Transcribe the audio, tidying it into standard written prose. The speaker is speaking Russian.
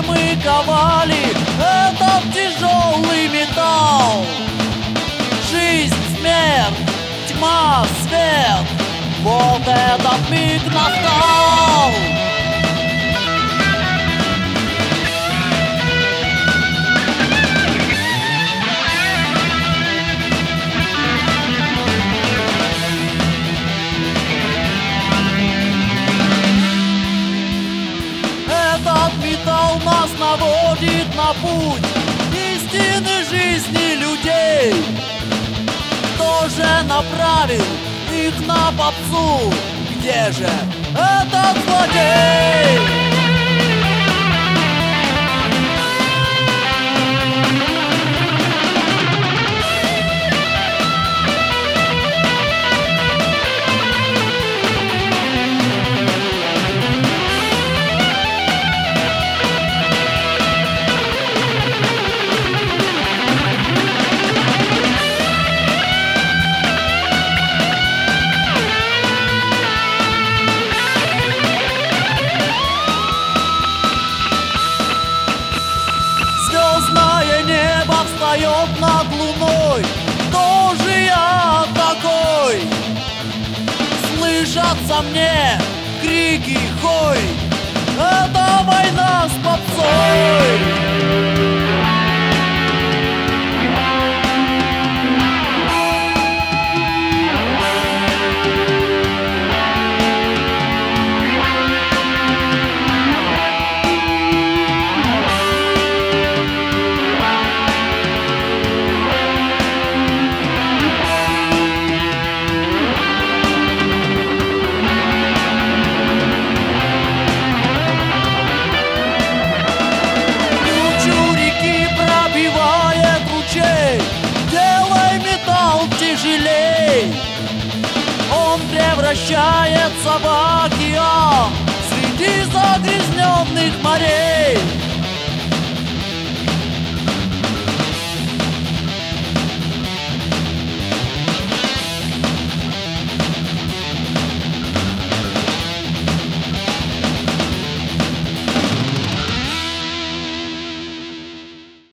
мы ковали этот тяжелый металл. Жизнь, смерть, тьма, свет, вот этот миг настал. Этот металл нас наводит на путь истины жизни людей. Кто же направил их на попсу? Где же этот злодей? Звездное небо встает над луной. Кто же я такой? Слышатся мне крики хой. Это война с попсой. Он превращается в океан среди загрязненных морей.